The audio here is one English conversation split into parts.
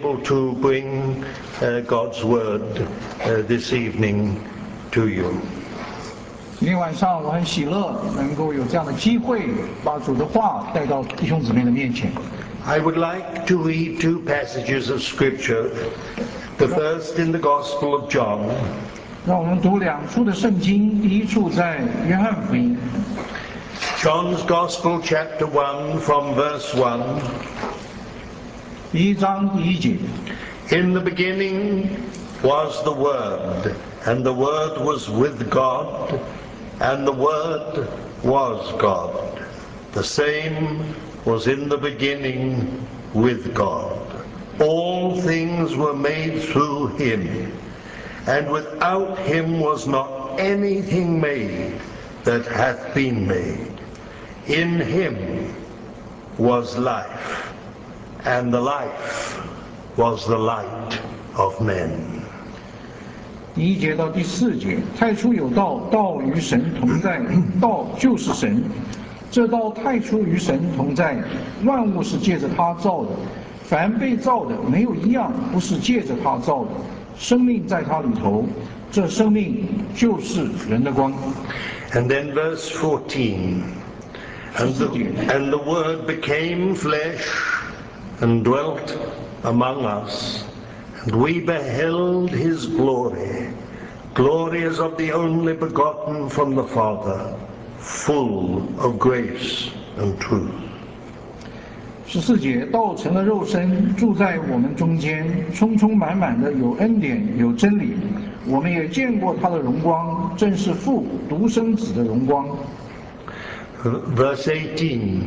able to bring God's word this evening to you. 今天晚上我很喜乐，能够有这样的机会，把主的话带到弟兄姊妹的面前。 I would like to read two passages of Scripture. The first in the Gospel of John. 让我们读两处的圣经，第一处在约翰福音。 John's Gospel, chapter 1, from verse 1. 第一章第一节。 In the beginning was the Word, and the Word was with God, and the Word was God. The same was in the beginning with God. All things were made through him, and without him was not anything made that hath been made. In him was life, and the life was the light of men. 第一节到第四节，太初有道，道与神同在，道就是神。这道太初与神同在，万物是借着他造的，凡被造的没有一样不是借着他造的。生命在他里头，这生命就是人的光。 And then verse 14. And the Word became flesh and dwelt among us, and we beheld his glory. Glory as of the only begotten from the Father, full of grace and truth. 14节，道成了肉身，住在我们中间，充充满满的有恩典，有真理。我们也见过他的荣光，正是父独生子的荣光。 Verse 18.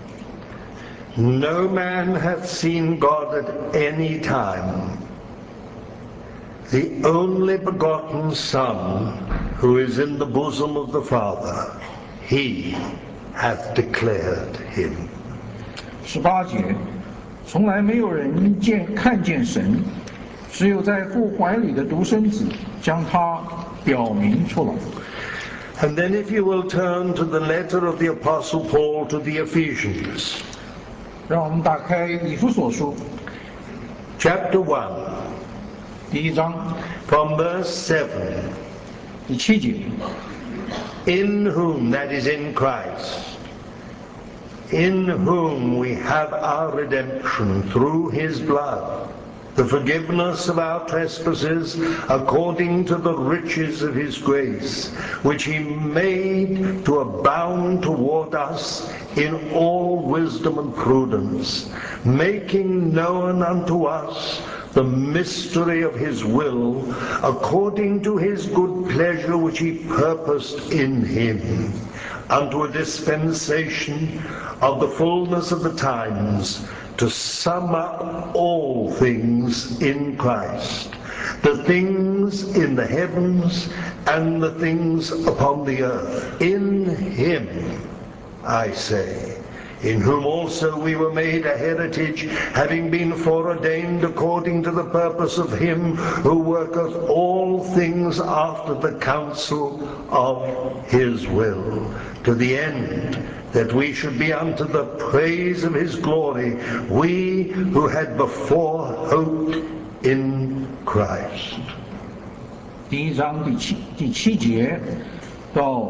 No man hath seen God at any time. The only begotten Son, who is in the bosom of the Father, he hath declared him. 18节，从来没有人看见神，只有在父怀里的独生子将他表明出来。 And then if you will turn to the letter of the Apostle Paul to the Ephesians. 让我们打开以弗所书 Chapter 1. 第一章 From verse 7. 第7节。 In whom, that is in Christ, in whom we have our redemption through his blood, the forgiveness of our trespasses according to the riches of his grace, which he made to abound toward us in all wisdom and prudence, making known unto us the mystery of his will, according to his good pleasure which he purposed in him, unto a dispensation of the fullness of the times, to sum up all things in Christ, the things in the heavens and the things upon the earth. In him, I say, in whom also we were made a heritage, having been foreordained according to the purpose of him who worketh all things after the counsel of his will, to the end that we should be unto the praise of his glory, we who had before hoped in Christ. 第一章第七节到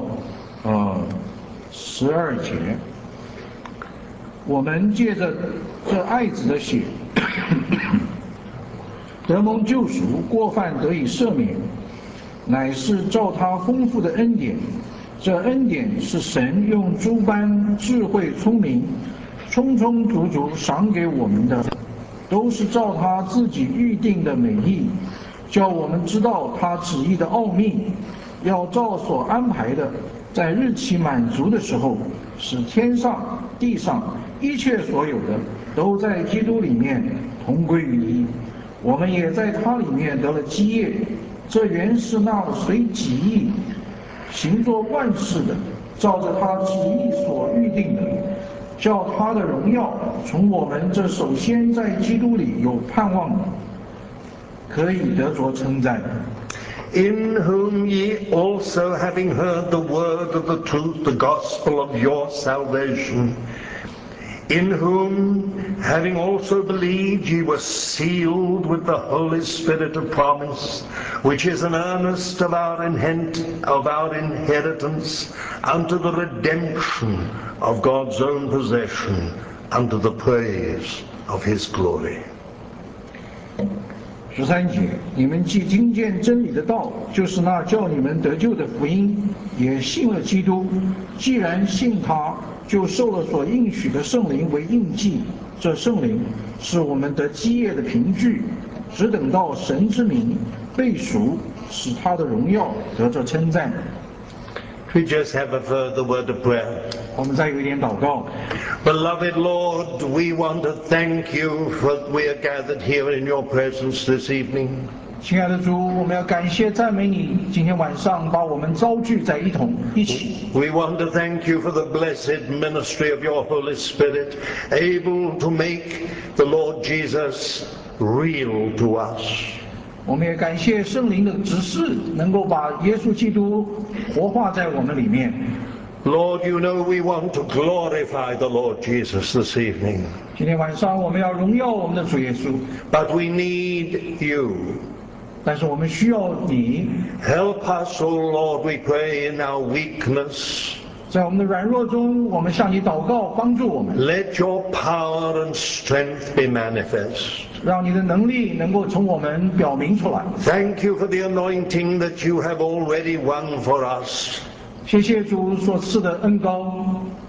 12节，我们借着这爱子的血得蒙救赎，过犯得以赦免，乃是照他丰富的恩典。这恩典是神用诸般智慧聪明充充足足赏给我们的，都是照他自己预定的美意，叫我们知道他旨意的奥秘，要照所安排的，在日期满足的时候，使天上地上一切所有的都在基督里面同归于一。我们也在他里面得了基业，这原是那随己意行作万事的，照着他旨意所预定的，叫他的荣耀从我们这首先在基督里有盼望的，可以得着称赞。 In whom ye also, having heard the word of the truth, the gospel of your salvation, in whom, having also believed, ye were sealed with the Holy Spirit of promise, which is an earnest of our inheritance unto the redemption of God's own possession, unto the praise of his glory. 13节，你们既听见真理的道，就是那叫你们得救的福音，也信了基督。既然信他，就受了所应许的圣灵为印记。这圣灵是我们得基业的凭据，只等到神之名被赎，使他的荣耀得着称赞。 We just have a further word of prayer. 我们再有一点祷告。 Beloved Lord, we want to thank you for we are gathered here in your presence this evening. 亲爱的主，我们要感谢赞美你，今天晚上把我们招聚在一起。 We want to thank you for the blessed ministry of your Holy Spirit, able to make the Lord Jesus real to us. 我们也感谢圣灵的指示，能够把耶稣基督活化在我们里面。 Lord, you know we want to glorify the Lord Jesus this evening. 今天晚上我们要荣耀我们的主耶稣。 But we need you. 但是我们需要你。 Help us, O Lord, we pray, in our weakness. 在我们的软弱中，我们向你祷告，帮助我们。 Let your power and strength be manifest. 让你的能力能够从我们表明出来。 Thank you for the anointing that you have already won for us. 谢谢主所赐的恩膏。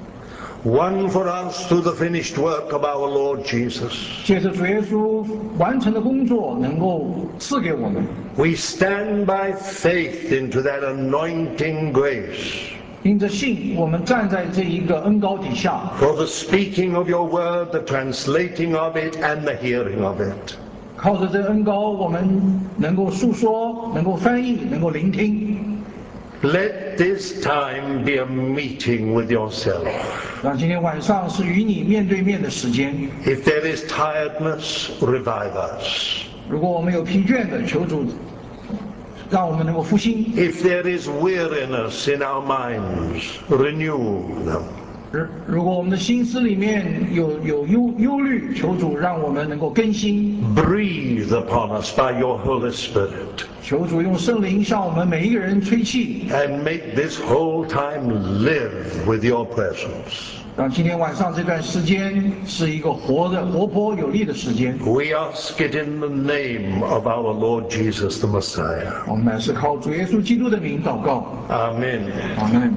Won for us through the finished work of our Lord Jesus. 借着主耶稣完成的工作，能够赐给我们。 We stand by faith into that anointing grace. 因着信，我们站在这一个恩膏底下。 For the speaking of your word, the translating of it, and the hearing of it. 靠着这恩膏，我们能够述说，能够翻译，能够聆听。 Let this time be a meeting with yourself. 让今天晚上是与你面对面的时间。 If there is tiredness, revive us. 如果我们有疲倦的，求主让我们能够复兴。 If there is weariness in our minds, renew them. 如果我们的心思里面有忧虑，求主让我们能够更新。 Breathe upon us by your Holy Spirit. 求主用圣灵向我们每一个人吹气。 And make this whole time live with your presence. 让今天晚上这段时间是一个活泼有力的时间。 We ask it in the name of our Lord Jesus the Messiah. 我们乃是靠主耶稣基督的名祷告。 Amen. Amen.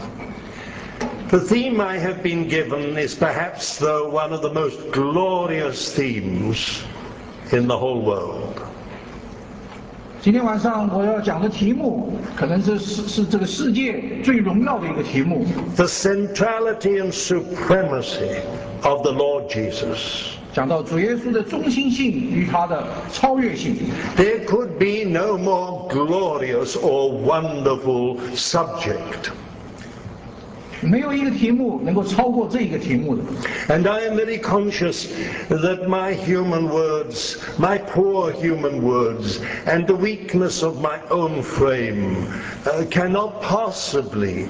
The theme I have been given is perhaps one of the most glorious themes in the whole world. 今天晚上我要讲的题目，可能是这个世界最荣耀的一个题目。 The centrality and supremacy of the Lord Jesus. 讲到主耶稣的中心性与他的超越性。 There could be no more glorious or wonderful subject. 没有一个题目能够超过这一个题目的。 And I am very conscious that my human words, my poor human words, and the weakness of my own frame cannot possibly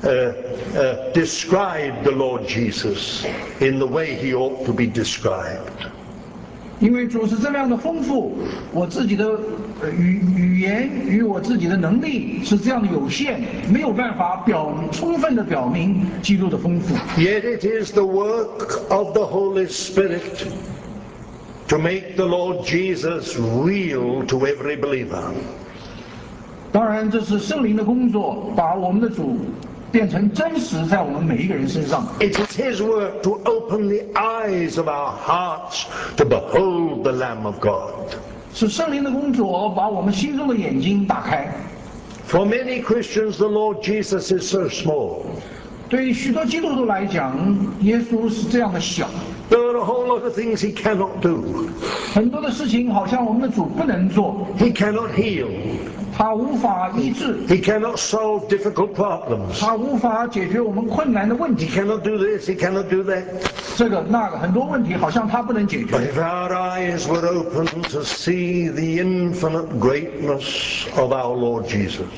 describe the Lord Jesus in the way he ought to be described. 因为主是这么样的丰富，我自己的语言与我自己的能力是这样的有限，没有办法充分的表明基督的丰富。 Yet it is the work of the Holy Spirit to make the Lord Jesus real to every believer. 当然，这是圣灵的工作，把我们的主变成真实在我们每一个人身上。 It is his work to open the eyes of our hearts to behold the Lamb of God. 是圣灵的工作，把我们心中的眼睛打开。 For many Christians, the Lord Jesus is so small. 对于许多基督徒来讲，耶稣是这样的小。 There are a whole lot of things he cannot do. 很多的事情好像我们的主不能做。 He cannot heal. 他无法医治。 He cannot solve difficult problems. 他无法解决我们困难的问 He 题。 cannot do this, he cannot do that. 这个那个很多问题好像他不能解 But 决。 if our eyes were open to see the infinite greatness of our Lord Jesus.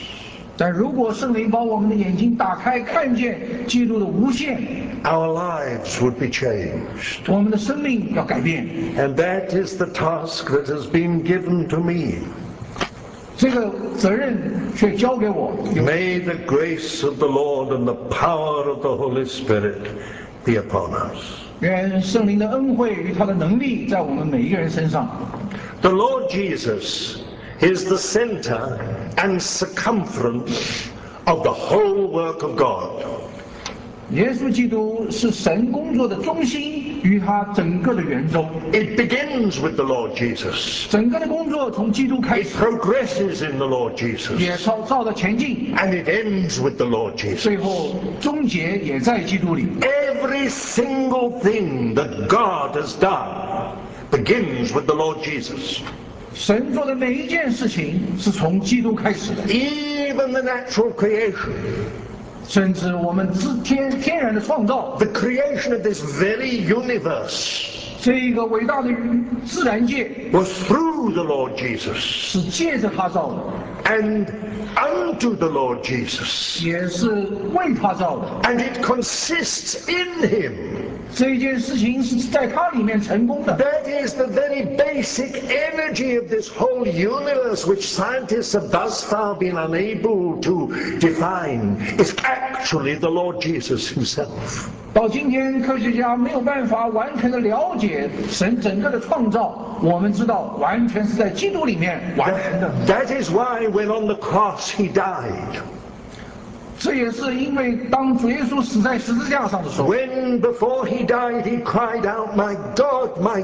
但如果圣灵把我们的眼睛打开，看见基督的无限， our lives would be changed. 我们的生命要改变。 And that is the task that has been given to me. 这个责任却交给我。 May the grace of the Lord and the power of the Holy Spirit be upon us. 愿圣灵的恩惠与他的能力在我们每一个人身上。 The Lord Jesus is the center and circumference of the whole work of God. 耶稣基督是神工作的中心与他整个的圆周。 It begins with the Lord Jesus. 整个的工作从基督开 It 始， progresses in the Lord 也 Jesus. 照着前进， And it ends with the Lord 最 Jesus. 后终结也在基督里。 Every single thing that God has done begins with the Lord Jesus. 神做的每一件事情是从基督开始的， Even the natural creation, 甚至我们天然的创造， the creation of this very universe 这一个伟大的自然界 was through the Lord Jesus. 是借着他造的， And unto the Lord Jesus. 也是为他造的。 And it consists in Him. 这件事情是在他里面成功的。 That is the very basic energy of this whole universe, which scientists have thus far been unable to define, is actually the Lord Jesus Himself. 到今天，科学家没有办法完全的了解神整个的创造。我们知道，完全是在基督里面完成的。 That is why when on the cross He died. 这也是因为当主耶稣死在十字架上的时候， When before He died He cried out, my God,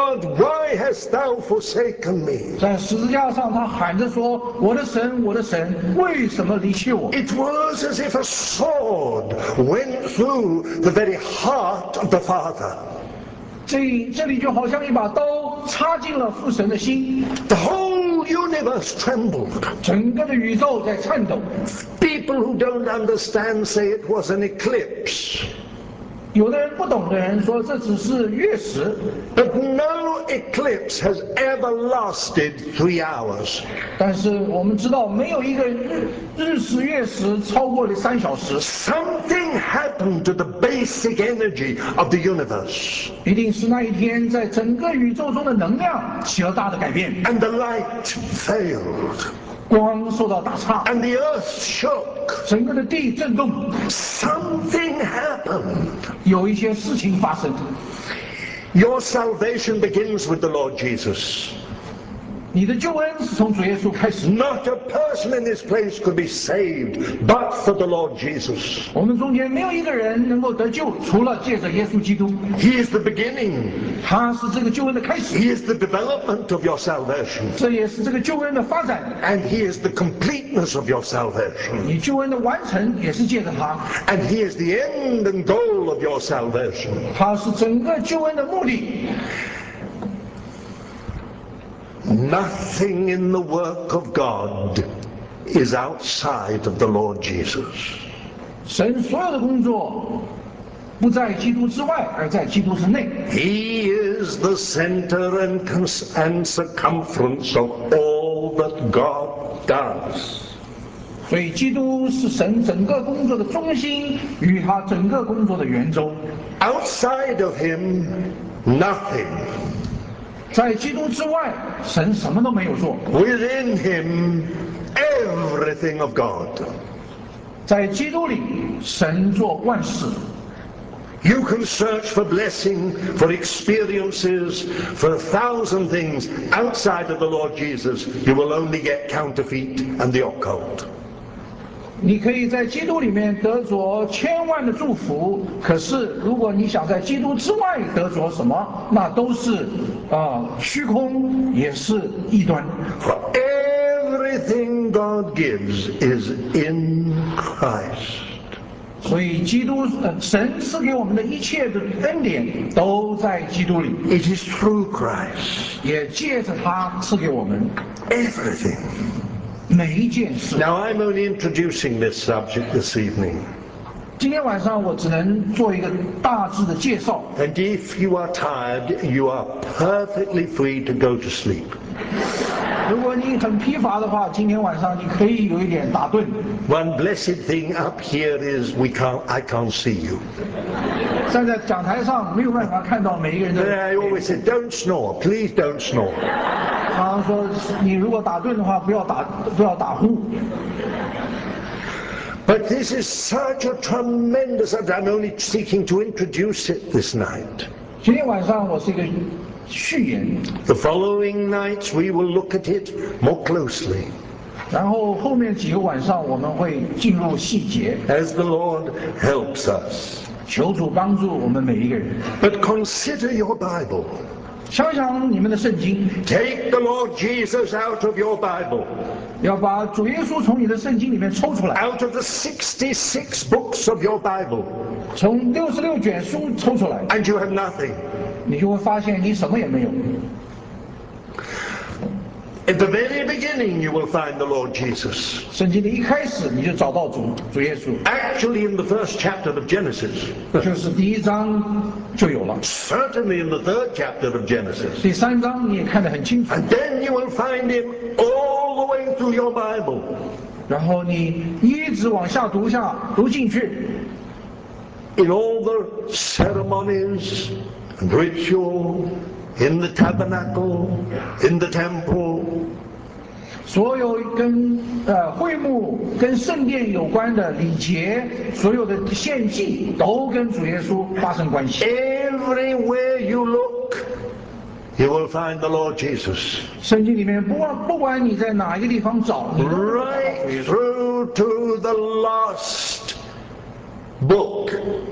why hast thou forsaken me? 在十字架上他喊着说：“我的神，我的神，为什么离弃我？” It was as if a sword went through the very heart of the Father. 这里就好像一把刀插进了父神的心， The whole universe trembled. 整个的宇宙在颤抖。 People who don't understand say it was an eclipse. 有的人不懂的人说这只是月食， But no eclipse has ever lasted 3 hours. 但是我们知道没有一个日食月食超过了3小时， Something happened to the basic energy of the universe. 一定是那一天在整个宇宙中的能量起了大的改变， And the light failed. 光受到打岔， And the earth shook. 整个的地震动， Something happened. 有一些事情发生。 Your salvation begins with the Lord Jesus. 你的救恩是从主耶稣开始， Not a person in this place could be saved but for the Lord Jesus. 我们中间没有一个人能够得救，除了借着耶稣基督， He is the beginning. 他是这个救恩的开始， He is the development of your salvation. 这也是这个救恩的发展。 And He is the completeness of your salvation. 你救恩的完成也是借着他， And He is the end and goal of your salvation. 他是整个救恩的目的。 Nothing in the work of God is outside of the Lord Jesus. 神所有的工作不在基督之外，而在基督之内。 He is the center and circumference of all that God does. 所以，基督是神整个工作的中心与他整个工作的圆周。 Outside of Him, nothing. 在基督之外，神什么都没有做； Within Him, everything of God. 在基督里，神做万事。 You can search for blessing, for experiences, for 1,000 things. Outside of the Lord Jesus, you will only get counterfeit and the occult. 你可以在基督里面得着千万的祝福，可是如果你想在基督之外得着什么，那都是虚空，也是异端。 For everything God gives is in Christ. 所以，神赐给我们的一切的恩典都在基督里， It is through Christ. 也借着他赐给我们 Everything. 每一件事。 Now I'm only introducing this subject this evening. 今天晚上我只能做一个大致的介绍。 And if you are tired, you are perfectly free to go to sleep. 如果你很疲乏的话，今天晚上你可以有一点打盹。 One blessed thing up here is I can't see you. 站在讲台上没有办法看到每一个人 And 的。 I always say, don't snore, please don't snore. 常常说，你如果打盹的话，不要打呼。 But this is such a tremendous subject. I'm only seeking to introduce it this night. 今天晚上我是一个序言， The following nights we will look at it more closely 然后后面几个晚上我们会进入细节， as the Lord helps us. 求主帮助我们每一个人。 But consider your Bible. 想想你们的圣经， Take the Lord Jesus out of your Bible, 要把主耶稣从你的圣经里面抽出来， out of the 66 books of your Bible, 从66卷书抽出来， and you have nothing. 你就会发现你什么也没有。 At the very beginning you will find the Lord Jesus. 圣经的一开始你就找到主耶稣， Actually in the first chapter of Genesis. 就是第1章就有了， Certainly in the third chapter of Genesis. 第3章你也看得很清楚， And then you will find him all the way through your Bible. 然后你一直往下读进去， In all the ceremonies and ritual, in the tabernacle, in the temple, 所有跟会幕跟圣殿有关的礼节，所有的献祭都跟主耶稣发生关系。 everywhere you look, you will find the Lord Jesus. 圣经里面不管你在哪一个地方找，你都能找到主 Right 耶稣。 through to the last book,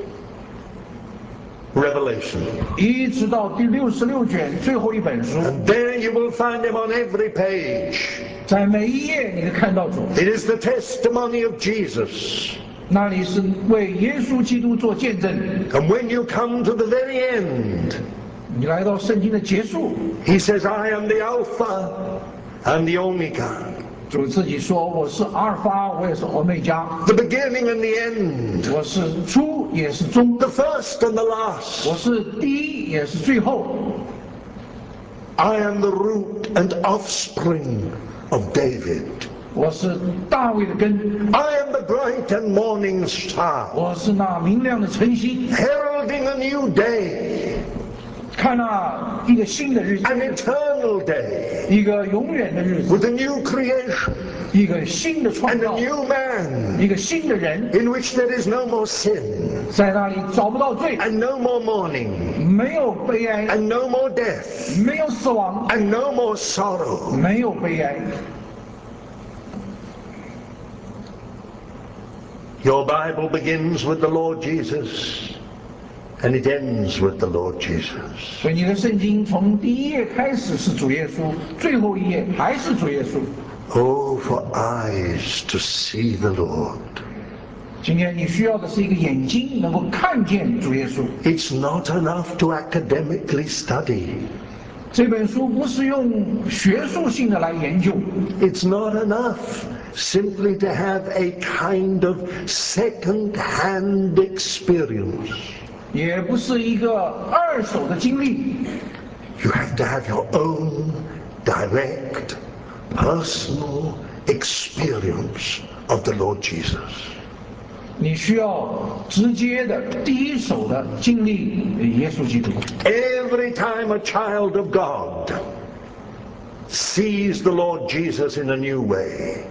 Revelation. 一直到第66卷最后一本书， And there you will find him on every page. 在每一页你都看到主， It is the testimony of Jesus. 那里是为耶稣基督做见证。 And when you come to the very end, 你来到圣经的结束， he says, I am the Alpha and the Omega, 主自己说：“我是阿尔法，我也是欧米伽， the beginning and the end, 我是初也是终， the first and the last. 我是第一也是最后。 I am the root and offspring of David. 我是大卫的根， I am the bright and morning star, 我是那明亮的晨星。 heralding a new day, 看那一个新的日子， an eternal day, 一个永远的日子， with a new creation 一个新的创 and 造 a，new man, 一个新的人， in which there is no more sin, 在那里找不到罪， and no more mourning, 没有悲哀， and no more death, 没有死亡， and no more sorrow. 没有悲哀。 Your Bible begins with the Lord Jesus, and it ends with the Lord Jesus. 所以你的圣经从第一页开始是主耶稣，最后一页还是主耶稣。 Oh, for eyes to see the Lord. 今天你需要的是一个眼睛能够看见主耶稣。 It's not enough to academically study. 这本书不是用学术性的来研究， It's not enough simply to have a kind of second-hand experience. 也不是一个二手的经历， You have to have your own direct, personal experience of the Lord Jesus. 你需要直接的、第一手的经历耶稣基督。 Every time a child of God sees the Lord Jesus in a new way,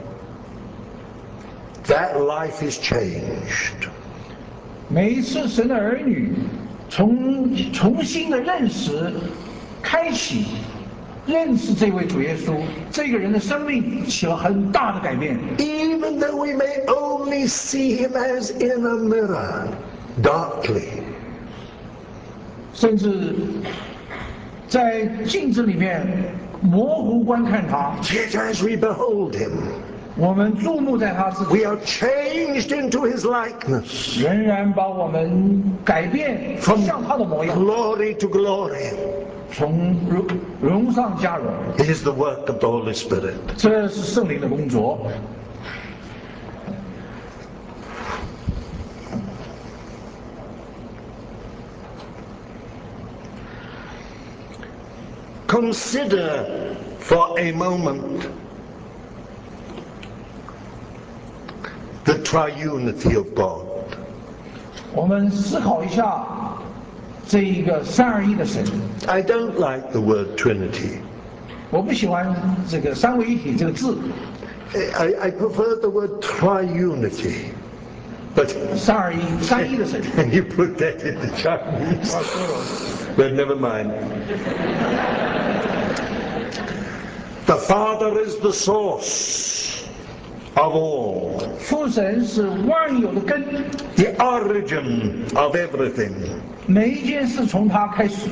that life is changed. 每一次神的儿女重新的认识、开启认识这位主耶稣，这个人的生命起了很大的改变。 Even though we may only see him as in a mirror, darkly. 甚至在镜子里面模糊观看他， Yet as we behold him, 我们注目在他之 we 前， are changed into his likeness, 仍然把我们改变像他的模样， glory to glory. 从荣上加荣。 It is the work of the Holy Spirit. 这是圣灵的工作。 consider for a moment the triunity of God. 我们思考一下这一个三而一的神。 I don't like the word Trinity. 我不喜欢这个三位一体这个字， I prefer the word triunity. But 三而一，三一的神。 you put that in the Chinese. But never mind. The Father is the source of all, 父神是万有的根， the origin of everything. 每一件事从他开始，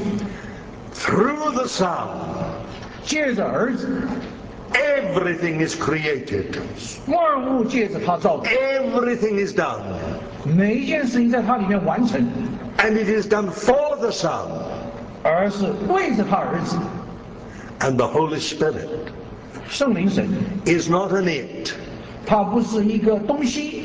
Through the Son, 借着儿子， everything is created. 万物借着他造的， Everything is done. 每一件事情在他里面完成， And it is done for the Son 而是为着他儿子。 and the Holy Spirit. 圣灵神， Is not an it, 它不是一个东西，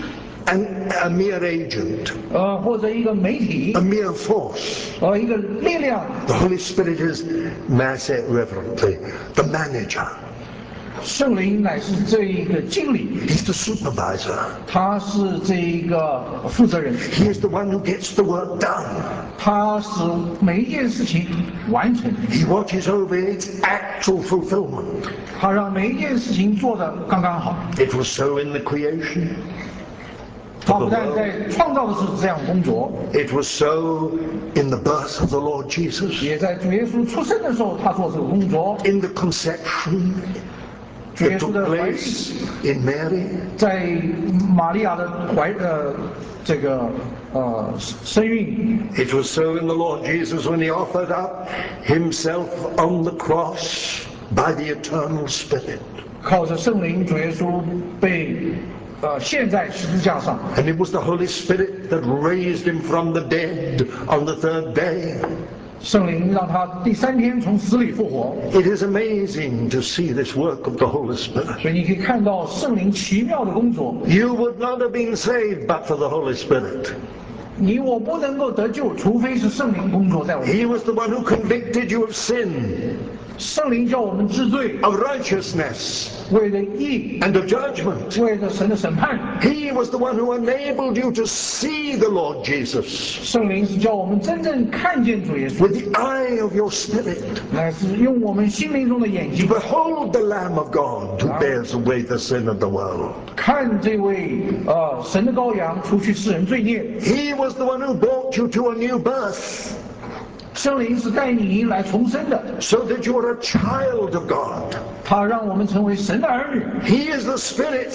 a mere agent, 或者一个媒体 a，mere force. 一个力量。 The Holy Spirit is, may I say it reverently, the manager. 圣灵乃是这一个经理， He's the supervisor. 他是这一个负责人， He is the one who gets the work done. 他使每一件事情完成， He watches over its actual fulfillment. 他让每一件事情做得刚刚好。 It was so in the creation. 他不但在创造的时候这样工作， It was so in the birth of the Lord Jesus, 也在主耶稣出生的时候他做这个工作。 in the conception 主耶 that 稣 took 的怀孕， place in Mary, 在玛利亚的这个生孕， it was so in the Lord Jesus when he offered up himself on the cross by the eternal Spirit. 靠着圣灵，主耶稣被献在十字架上。 And it was the Holy Spirit that raised him from the dead on the third day. 圣灵让他第三天从死里复活， It is amazing to see this work of the Holy Spirit. 所以你可以看到圣灵奇妙的工作。 You would not have been saved but for the Holy Spirit. 你我不能够得救，除非是圣灵工作在我们。 He was the one who convicted you of sin, 圣灵叫我们知罪， of righteousness, 为了义， and of judgment. 为了神的审判。 He was the one who enabled you to see the Lord Jesus 圣灵是叫我们真正看见主耶稣， with the eye of your spirit, 乃是用我们心灵中的眼 to 睛 behold the Lamb of God who bears away the sin of the world. 看这位神的羔羊除去世人罪孽。 He was the one who brought you to a new birth, 圣灵是带你来重生的， so that you are a child of God. 他让我们成为神的儿女。 He is the Spirit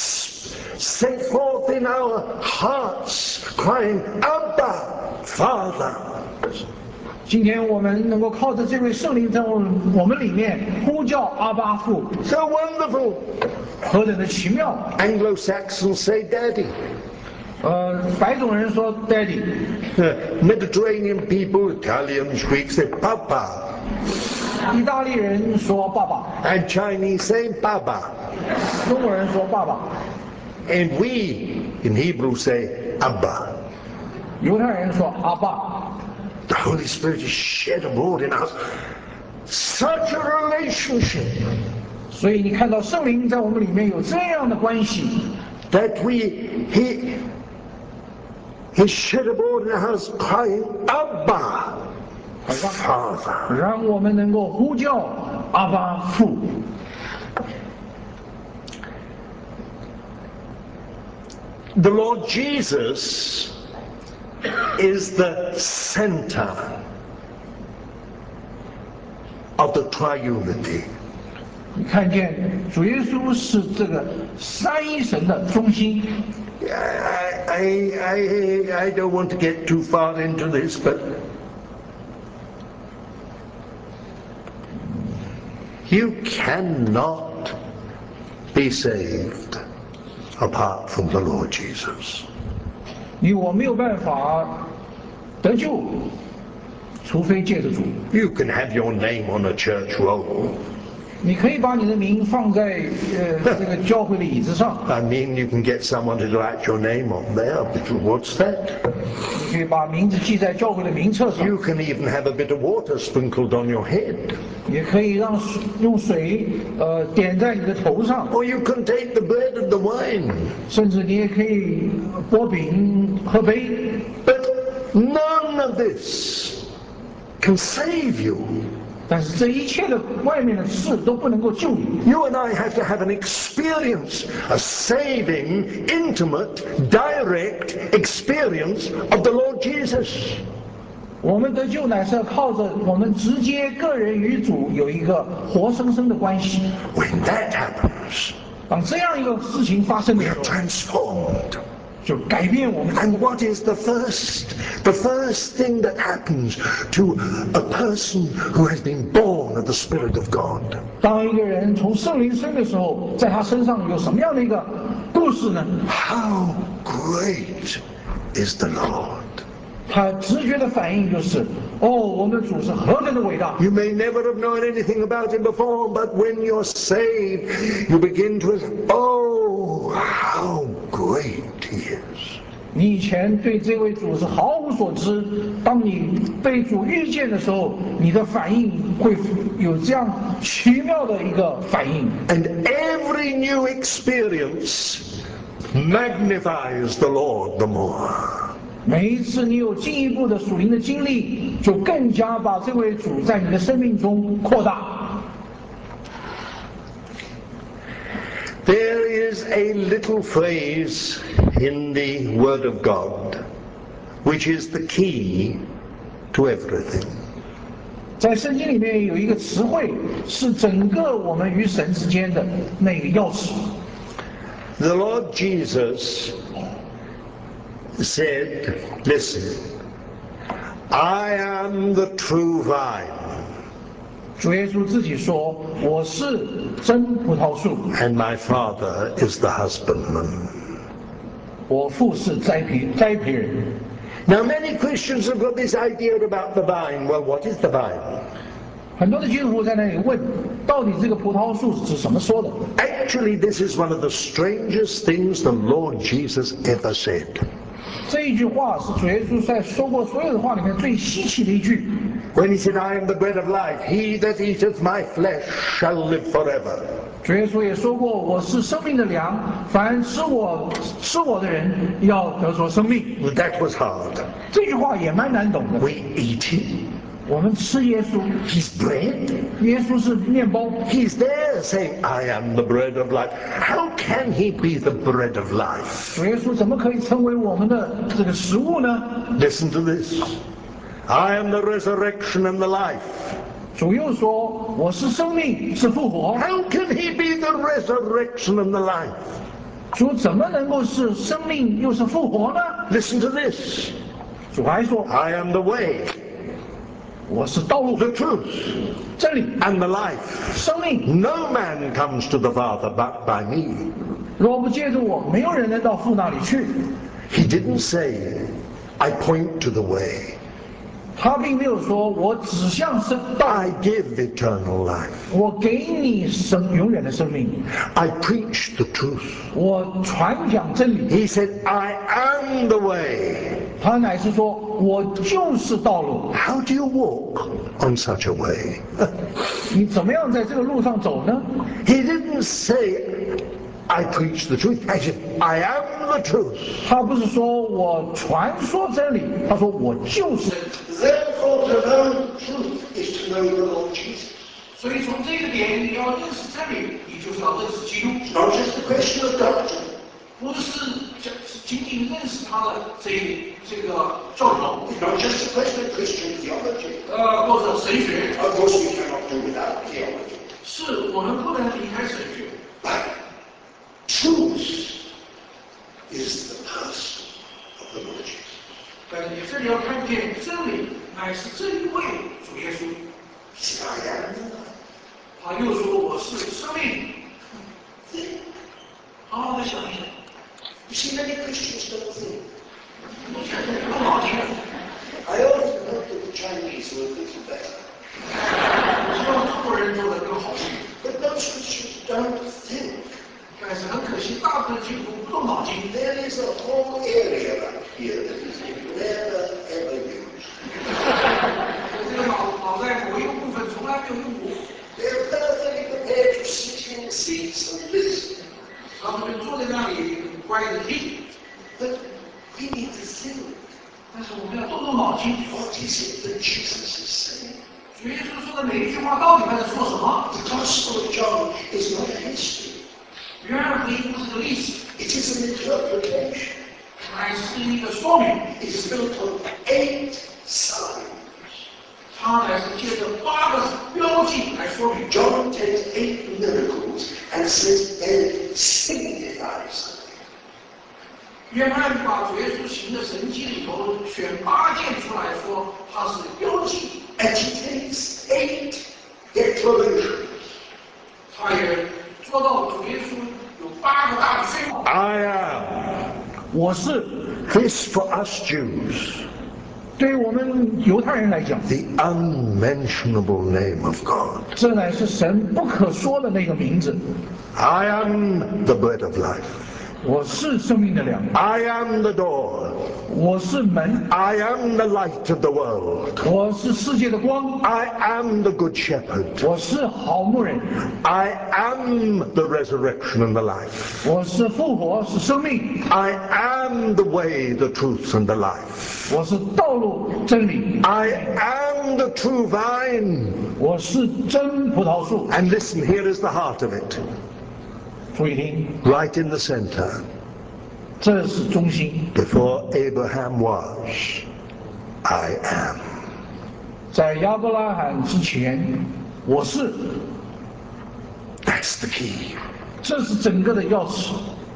sent forth in our hearts, crying, Abba, Father. 今天我们能够靠着这位圣灵在我们里面呼叫阿巴父， So wonderful. 何等的奇妙！ Anglo-Saxons say daddy. 白种人说 daddy， Mediterranean people, Italians, Greeks say papa. 意大利人说爸爸， And Chinese say baba. 中国人说爸爸， And we in Hebrew say Abba. 犹太人说阿爸。 The Holy Spirit is shed abroad in us. Such a relationship 所以你看到圣灵在我们里面有这样的关系， that He shed abroad in us, crying, Abba, Father. 让我们能够呼叫阿巴父。 The Lord Jesus is the center of the triunity. 你看见主耶稣是这个三一神的中心。 I don't want to get too far into this, but you cannot be saved apart from the Lord Jesus. 你我没有办法得救，除非借着主。 You can have your name on a church roll. 你可以把你的名放在这个教会的椅子上， I mean, you can get someone to write your name on there, but what's that? 你可以把名字记在教会的名册上， You can even have a bit of water sprinkled on your head. 也可以用水点在你的头上， or you can take the bread and the wine. 甚至你也可以剥饼喝杯。 But none of this can save you. 但是这一切的外面的事都不能够救你。 You and I have to have an experience, a saving, intimate, direct experience of the Lord Jesus. 我们得救乃是要靠着我们直接个人与主有一个活生生的关系。 When that happens, 当这样一个事情发生的 we 时 are 候， transformed. 就改变我们。 And what is the first thing that happens to a person who has been born of the Spirit of God? 当一个人从圣灵生的时候，在他身上有什么样的一个故事呢？ How great is the Lord? 他直觉的反应就是：哦，我们的主是何等的伟大！ You may never have known anything about him before, but when you're saved, you begin to, oh, how great he is. 你以前对这位主是毫无所知，当你被主遇见的时候，你的反应会有这样奇妙的一个反应。 And every new experience magnifies the Lord the more. 每一次你有进一步的属灵的经历，就更加把这位主在你的生命中扩大。 There is a little phrase in the Word of God which is the key to everything. 在圣经里面有一个词汇，是整个我们与神之间的那个钥匙。 The Lord Jesus said, listen, I am the true vine, 主耶稣自己说：“我是真葡萄树， and my Father is the husbandman. 我父是栽培人。” Now many Christians have got this idea about the vine. Well, what is the vine? 很多的基督徒在那里问，到底这个葡萄树是指什么说的？ Actually, this is one of the strangest things the Lord Jesus ever said. 这一句话是主耶稣在说过所有的话里面最稀奇的一句。 When he said, I am the bread of life, he that eateth my flesh shall live forever. 主耶稣也说过：“我是生命的粮，凡吃我的人，要得着生命。 That was hard. ” 这句话也蛮难懂的。 We eat him. 我们吃耶稣， He's bread. 耶稣是面包， He's there saying, I am the bread of life. How can he be the bread of life? 主耶稣怎么可以成为我们的这个食物呢？ Listen to this. I am the resurrection and the life. 主又说：“我是生命，是复活。 How can he be the resurrection and the life? ” 主怎么能够是生命又是复活呢？ Listen to this. 主还说 I am the way, 我是道路、 the truth, 真理、 and the life. 生命。 No man comes to the Father but by me. 若不借着我，没有人能到父那里去。 He didn't say, I point to the way. 他并没有说我指向道， I give eternal life. 我给你永远的生命， I preach the truth. 我传讲真理。 He said, I am the way. 他乃是说我就是道路。 How do you walk on such a way? 你怎么样在这个路上走呢？ He didn't say, I preach the truth. He said, I am the truth. 他不是说我传说真理，他说我就是。 Therefore, to know the truth is to know the Lord Jesus. 所以从这个点，你要认识真理，你就是要认识基督， It's not just a question of doctrine. 不是仅仅认识他的这个教条， It's not just a question of Christian theology. 或者神学， Of course, we cannot do without theology. 是我们不能离开神学。 But truth is the person of the Lord Jesus. 但是你这里要看见真理乃是这一位主耶稣。 He said, I am the life. 他又说我是生命。好好的想一想， You see, many Christians don't think. 我现在不动脑筋。 I often hope that the Chinese will think it better. 我希望中国人做的更好一点。 But most Christians don't think. 但是很可惜，大部分基督徒不动脑筋。 There is a whole area up here that is never ever used. 这个脑袋某一个部分从来没有用过。 is it that Jesus is saying? 主耶稣说的每一句话到底他在说什么？ The Gospel of John is not a history. 约翰福音不是个历史， It is an interpretation. 乃是一个说明， It is built on 8 signs. 它乃是借着8个标记来说明。 John takes 8 miracles and says they signify something. 约翰把主耶稣行的神迹里头选8件出来说，它是标记。 And he takes 8 declarations. 他也说到主耶稣有8个大的宣告。 I am. 我是， This for us Jews, 对于我们犹太人来讲， the unmentionable name of God. 这乃是神不可说的那个名字。 I am the bread of life. 我是生命的粮， I am the door. 我是门， I am the light of the world. 我是世界的光， I am the good shepherd. 我是好牧人， I am the resurrection and the life. 我是复活，是生命， I am the way, the truth, and the life. 我是道路真理， I am the true vine. 我是真葡萄树。 And listen, here is the heart of it. 注意听， Right in the center. 这是中心。 Before Abraham was, I am. 在亚伯拉罕之前，我是， That's the key. 这是整个的钥匙。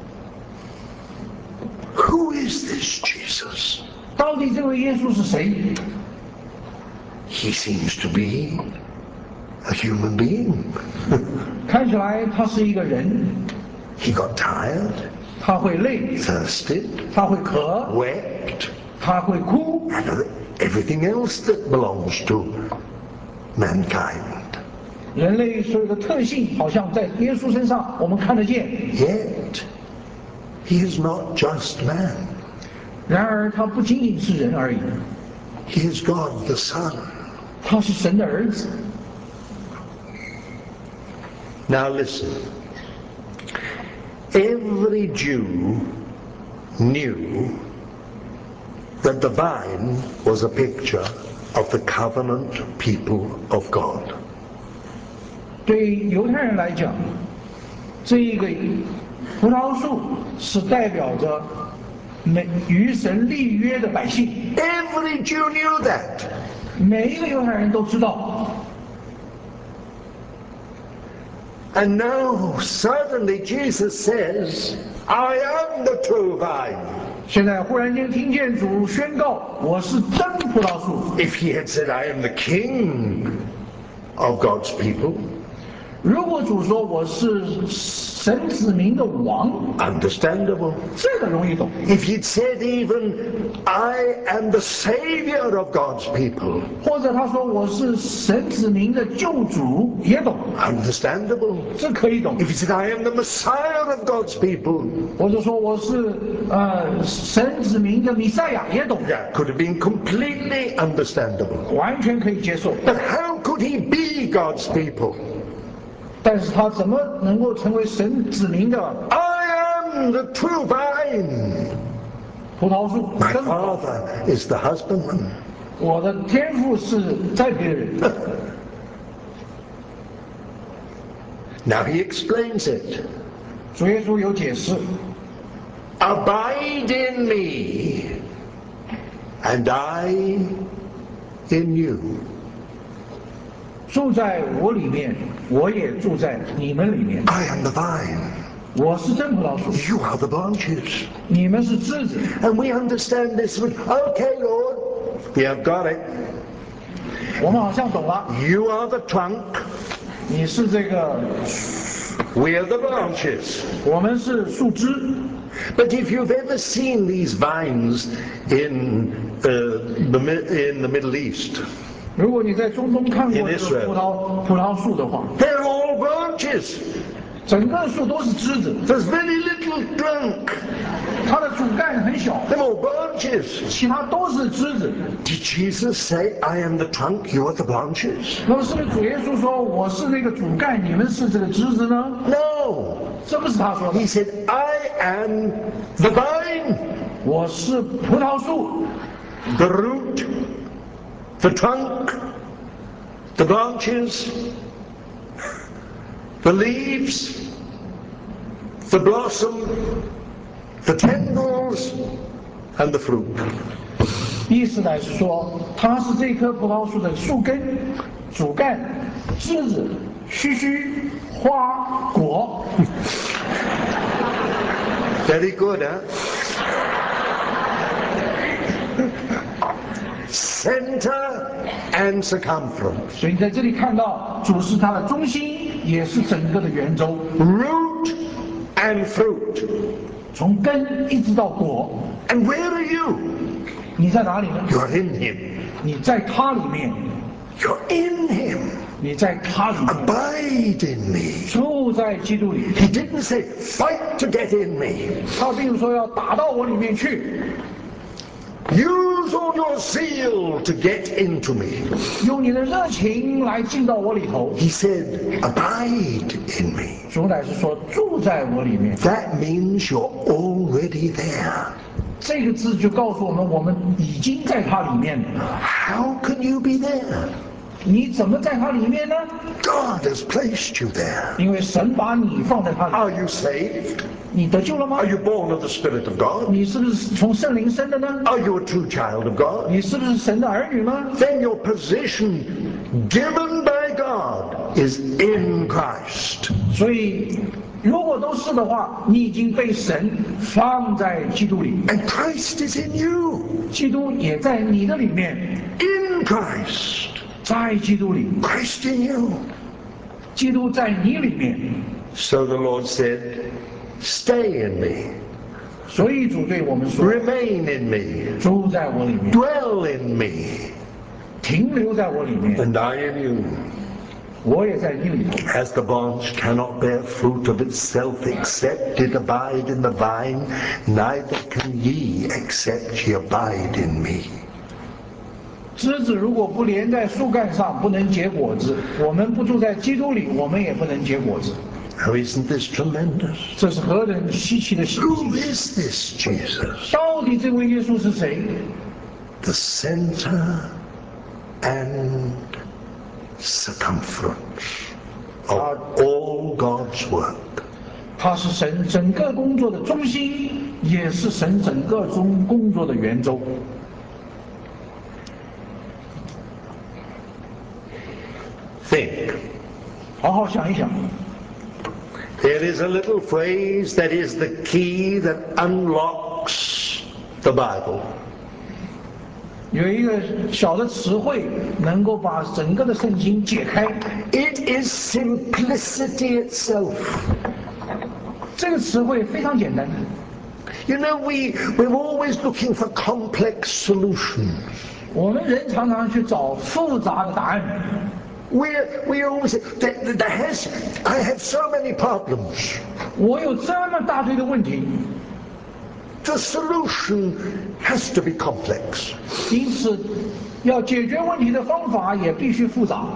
Who is this Jesus? 到底这位耶稣是谁？ He seems to be a human being. 看起来他是一个人， He got tired, 他会累， thirsted, 他会渴， wept, 他会哭， and everything else that belongs to mankind. 人类所有的特性，好像在耶稣身上我们看得见。 Yet, he is not just man. 然而他不仅仅是人而已， He is God the Son. 他是神的儿子。 Now listen. Every Jew knew that the vine was a picture of the covenant people of God. 对犹太人来讲，这一个葡萄树是代表着与神立约的百姓。 Every Jew knew that. 每一个犹太人都知道。 And now suddenly Jesus says, I am the true vine. 现在忽然间听见主宣告：“我是真葡萄树。 If he had said, I am the king of God's people, ” 如果主说我是神子民的王， understandable. 这个容易懂。 If he'd said even, I am the savior of God's people, 或者他说我是神子民的救主，也懂， understandable. 这可以懂。 If he said, I am the Messiah of God's people, 或者说我是神子民的弥赛亚，也懂， that could have been completely understandable. 完全可以接受。 But how could he be God's people? 但是他怎么能够成为神子民的 I am the true vine. 葡萄树？ My 真葡萄 father is the husbandman. 我的天赋是栽培的人。 Now he explains it. 主耶稣有解释。 Abide in me, and I in you. 住在我里面，我也住在你们里面。 I am the vine. 我是真葡萄树， You are the branches. 你们是枝子。 And we understand this one. Okay, Lord. We have got it. 我们好像懂了， You are the trunk. 你是这个， We are the branches. 我们是树枝。 But if you've ever seen these vines in the Middle East, 如果你在中东看过 In 这个 Israel. 葡萄树的话， they're all branches. 整个树都是枝子， There's very little trunk. 它的主干很小， They're all branches. 其他都是枝子。 Did Jesus say, I am the trunk, you are the branches? 那么是不是主耶稣说我是那个主干，你们是这个枝子呢？ No. 这不是他说的 He，said, I am the vine. 我是葡萄树， The root the trunk, the branches, the leaves, the blossom, the tendrils, and the fruit. 意思乃是说，它是这棵葡萄树的树根、主干、枝子、须须、花、果。 Very good, huh? Center and circumference. 所以在这里看到，主是它的中心，也是整个的圆周。 Root and fruit. 从根一直到果。 And where are you? 你在哪里呢？ You're in him. 你在他里面。 You're in him. 你在他里面。 Abide in me. 住在基督里。 He didn't say fight to get in me. 他并说要打到我里面去。 Use all your zeal to get into me. 用你的热情来进到我里头。 He said, abide in me. 主乃是说住在我里面。 That means you're already there. 这个字就告诉我们，我们已经在它里面了。 How can you be there? 你怎么在它里面呢？ God has placed you there. 因为神把你放在它里。 Are you saved? 你得救了吗？ Are you born of the Spirit of God? 你是不是从圣灵生的呢？ Are you a true child of God? 你是不是神的儿女吗？ Then your position given by God is in Christ. 所以，如果都是的话，你已经被神放在基督里。 And Christ is in you. 基督也在你的里面。 In Christ. 在基督里。 Christ in you. 基督在你里面。 So the Lord said, stay in me. 所以主对我们说 Remain in me. 住在我里面。 Dwell in me. 停留在我里面。 And I in you. 我也在你里头。 As the branch cannot bear fruit of itself except it abide in the vine, neither can ye except ye abide in me. 枝子如果不连在树干上，不能结果子。我们不住在基督里，我们也不能结果子。 Oh, isn't this tremendous? 这是何等稀奇的信 Who 息！ is this Jesus? 到底这位耶稣是谁？ The center and circumference of all God's work. 他是神整个工作的中心，也是神整个工作的圆周。 Think. 好好想一想。 There is a little phrase that is the key that unlocks the Bible. 有一个小的词汇能够把整个的圣经解开。 It is simplicity itself. 这个词汇非常简单。 You know, we're always looking for complex solutions. 我们人常常去找复杂的答案。 We always say, I have so many problems. 我有这么大堆的问题， The solution has to be complex. 因此要解决问题的方法也必须复杂。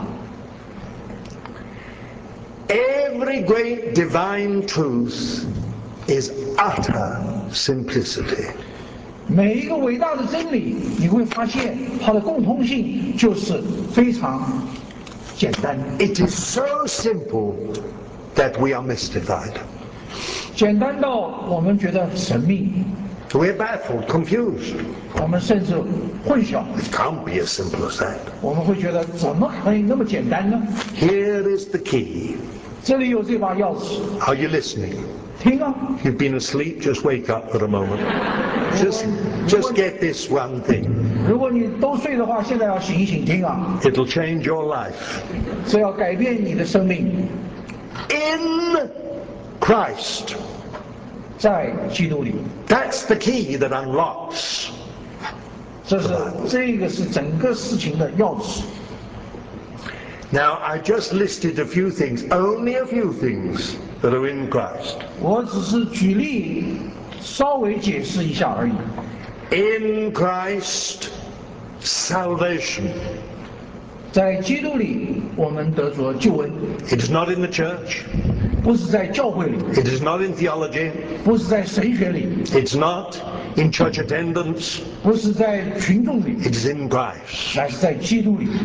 Every great divine truth is utter simplicity. 每一个伟大的真理，你会发现它的共通性就是非常简单。 It is so simple that we are mystified. 简单到我们觉得神秘， We're baffled, confused. 我们甚至混淆， It can't be as simple as that. 我们会觉得怎么可以那么简单呢？ Here is the key. 这里有这把钥匙， Are you listening? 听啊！ You've been asleep, just wake up for a moment. Just get this one thing. 如果你都睡的话，现在要醒一醒，听啊！ It'll change your life. 这要改变你的生命， In Christ. 在基督里， That's the key that unlocks. 这个是整个事情的钥匙。 Now, I just listed a few things, only a few things that are in Christ. 我只是举例，稍微解释一下而已。 In Christ, salvation. 在基督里，我们得着救恩， It is not in the church. 不是在教会里， It is not in theology. 不是在神学里， It's not in church attendance. 不是在群众里， It is in Christ. 乃是在基督里。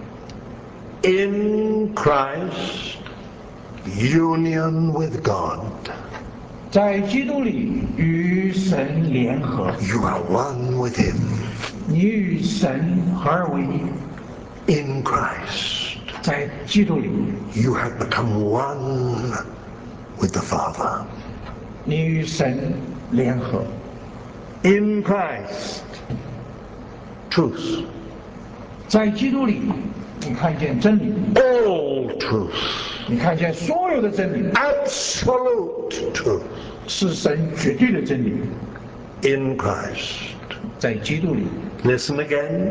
In Christ, union with God. 在基督里与神联合， You are one with Him. 你与神合而为一。 In Christ, 在基督里， you have become one with the Father. 你与神联合。 In Christ, truth. 在基督里，你看见真理， All truth. 你看见所有的真理， Absolute truth. 是神绝对的真理。 In Christ. 在基督里， Listen again.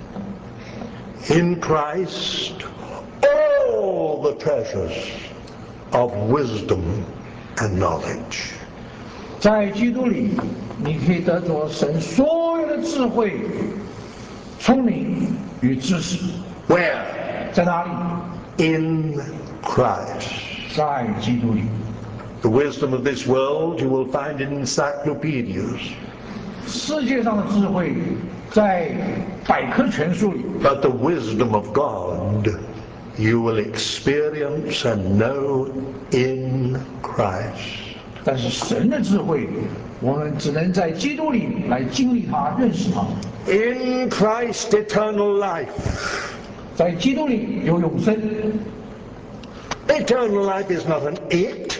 In Christ, all the treasures of wisdom and knowledge. 在基督里，你可以得着神所有的智慧、聪明与知识。 Where? 在哪里？ In Christ. 在基督里。 The wisdom of this world you will find in encyclopedias. 世界上的智慧在百科全书里， But the wisdom of God you will experience and know in Christ. 但是神的智慧，我们只能在基督里来经历它、认识它。 In Christ eternal life. 在基督里有永生， Eternal life is not an it,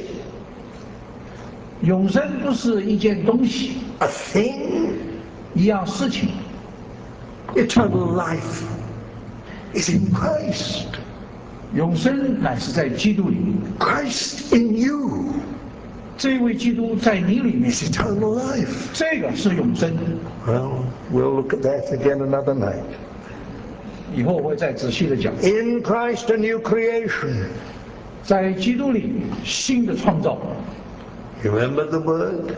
永生不是一件东西、 a thing. 一样事情。 Eternal life is in Christ. 永生乃是在基督里， Christ in you 这位基督在你里面， is eternal life. 这个是永生。 Well, we'll look at that again another night. 以后我会再仔细的讲。 In Christ a new creation. 在基督里新的创造， You remember the word?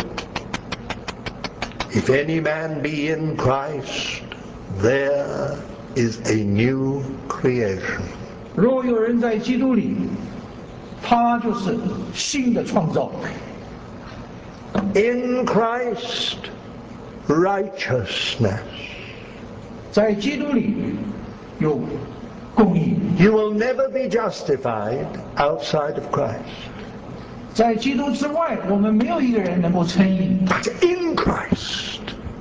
If any man be in Christ, there is a new creation. 若有人在基督里，他就是新的创造。 In Christ, righteousness. 在基督里有公义， You will never be justified outside of Christ. 在基督之外，我们没有一个人能够称义。 But in Christ,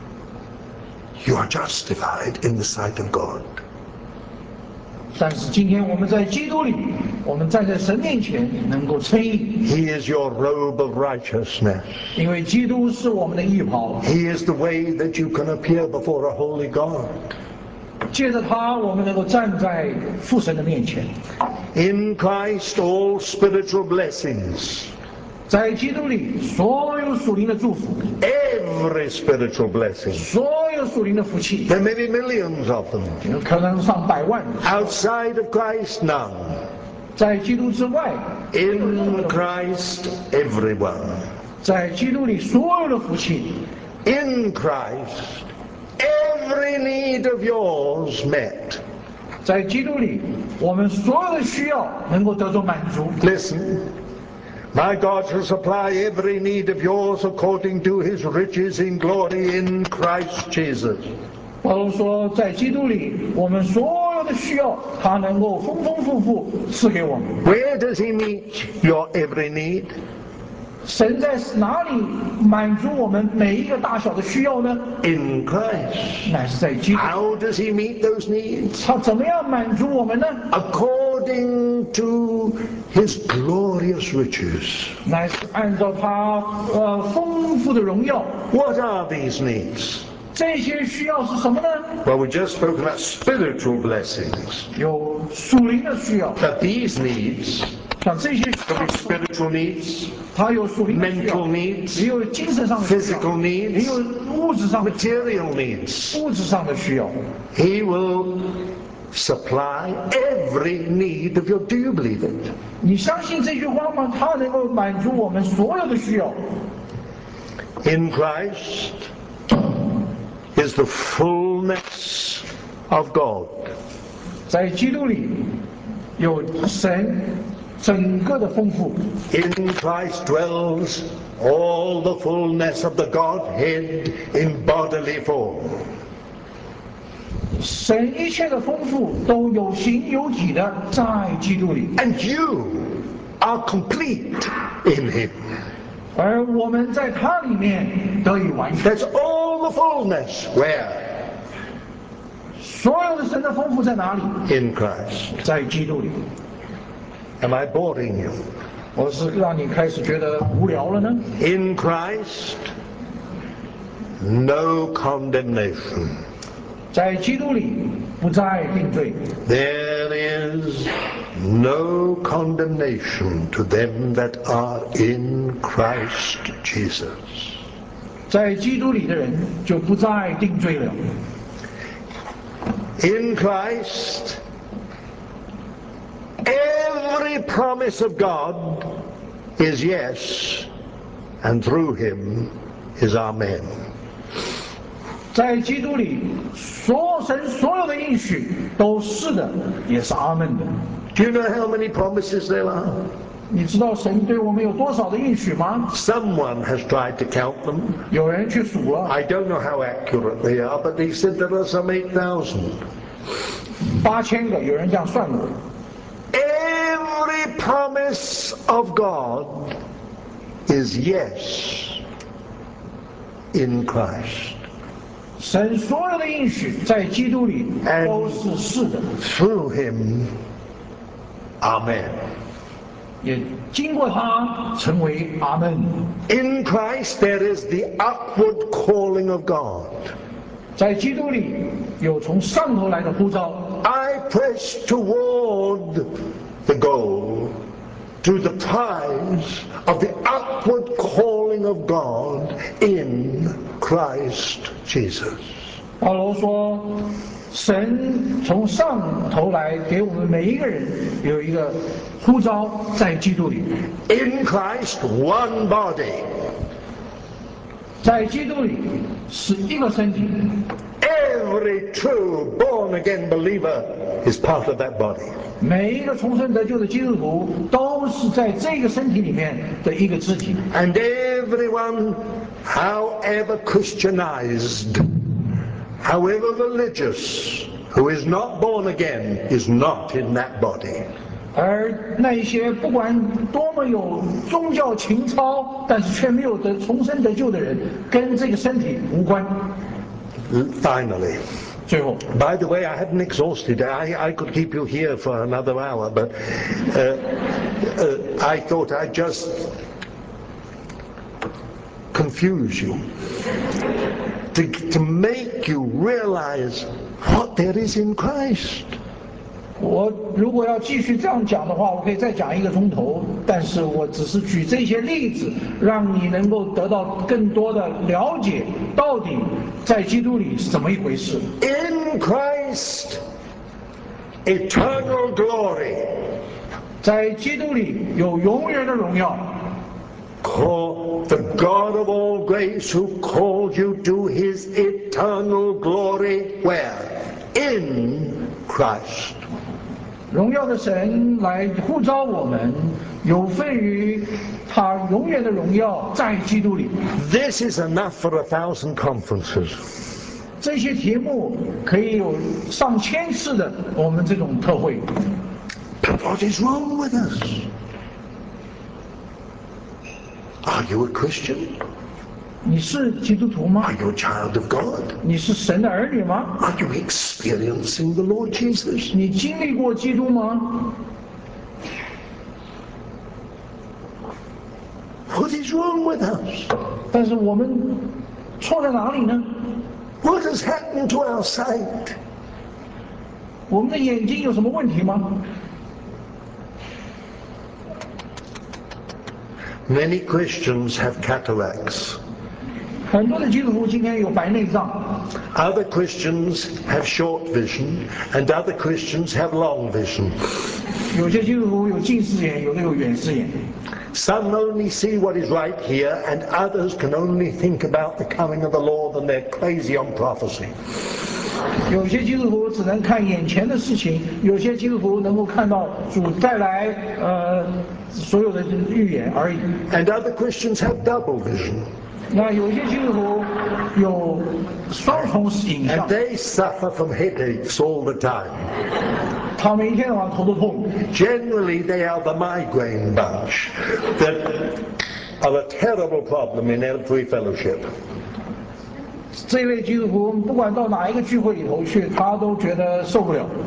you are justified in the sight of God. 但是今天我们在基督里，我们站在神面前能够称义， He is your robe of righteousness. 因为基督是我们的义袍， He is the way that you can appear before a holy God. 借着他，我们能够站在父神的面前。 In Christ, all spiritual blessings, 在基督里，所有属灵的祝福， every spiritual blessing, 所有属灵的福气， there may be millions of them. 有可能上百万。 Outside of Christ, none. 在基督之外， In Christ, everyone. 在基督里所有的福气， In Christ, every need of yours met. 在基督里，我们所有的需要能够得到满足。 Listen, my God shall supply every need of yours according to his riches in glory in Christ Jesus. 保罗说，在基督里，我们所有的需要，他能够丰丰富富赐给我们。 Where does he meet your every need? 神在哪里满足我们每一个大小的需要呢？ In Christ. 乃是在基督。 How does he meet those needs? 他怎么样满足我们呢？ According to his glorious riches. 乃是按照他丰富的荣耀。 What are these needs? 这些需要是什么呢？ Well, we just spoke about spiritual blessings. 有属灵的需要， But these needs, 像这些需 could 要 be，spiritual needs, 它有属灵的需 mental 要， needs, 也有精神上的需要， physical 也 needs, 有物质上的 material needs. 物质上的需要。 He will supply every need of yours. Do you believe it? 你相信这句话吗？它能够满足我们所有的需要。 In Christ is the fullness of God. 在基督里有神整个的丰富。 In Christ dwells all the fullness of the Godhead in bodily form. 神一切的丰富都有形有体的在基督里， And you are complete in Him. 而我们在他里面得以完全。 That's all the fullness. Where? 所有的神的丰富在哪里？ In Christ. 在基督里。 Am I boring you? 我是让你开始觉得无聊了呢？ In Christ, no condemnation. 在基督里不再定罪， There is no condemnation to them that are in Christ Jesus. 在基督里的人就不再定罪了。 In Christ, every promise of God is yes, and through Him is Amen. 在基督里，神所有的应许都是的，也是阿门的。 Do you know how many promises there are? 你知道神对我们有多少的应许吗？ Someone has tried to count them. 有人去数了， I don't know how accurate they are, but they said there are some 8,000. 8000个，有人这样算过。 Every promise of God is yes in Christ. 神所有的应许在基督里都是是的， Through Him, Amen. 也经过他成为阿门。 In Christ there is the upward calling of God. 在基督里有从上头来的呼召， I press toward the goal, to the prize of the upward calling of God in Christ Jesus. 保罗说，神从上头来给我们每一个人有一个呼召，在基督里， In Christ, one body. 在基督里是一个身体， Every true born-again believer is part of that body. 每一个重生得救的基督徒都是在这个身体里面的一个肢体。 And everyone, however Christianized, however religious, who is not born again, is not in that body. 而那一些不管多么有宗教情操，但是却没有重生得救的人，跟这个身体无关。 Finally, 最后， by the way, I hadn't exhausted. I could keep you here for another hour, but I thought I'd just confuse you to make you realize what there is in Christ. 我如果要继续这样讲的话，我可以再讲1个钟头，但是我只是举这些例子，让你能够得到更多的了解，到底在基督里是怎么一回事。 In Christ, eternal glory. 在基督里有永远的荣耀。 Call the God of all grace who called you to His eternal glory. Where? In Christ. 荣耀的神来呼召我们，有份于他永远的荣耀，在基督里。 This is enough for 1,000 conferences. 这些题目可以有上千次的我们这种特会。 But what is wrong with us? Are you a Christian? 你是基督徒吗 Are？you a child of God? 你是神的儿女吗？ Are you experiencing the Lord Jesus? 你经历过基督吗？ What is wrong with us? 但是我们错在哪里呢？ What has happened to our sight? 我们的眼睛有什么问题吗？ Many Christians have cataracts. 很多的基督徒今天有白内障， Other Christians have short vision, and other Christians have long vision. 有些基督徒有近视眼，有的有远视眼。 Some only see what is right here, and others can only think about the coming of the Lord, and they're crazy on prophecy. 有些基督徒只能看眼前的事情，有些基督徒能够看到主带来所有的预言而已。 And other Christians have double vision. 那有些基督徒有双重影像 And they suffer from headaches all the time. 他们一天到晚头都痛。 Generally, they are the migraine bunch that are a terrible problem in every fellowship. 这一类基督徒不管到哪一个聚会里头去，他都觉得受不了。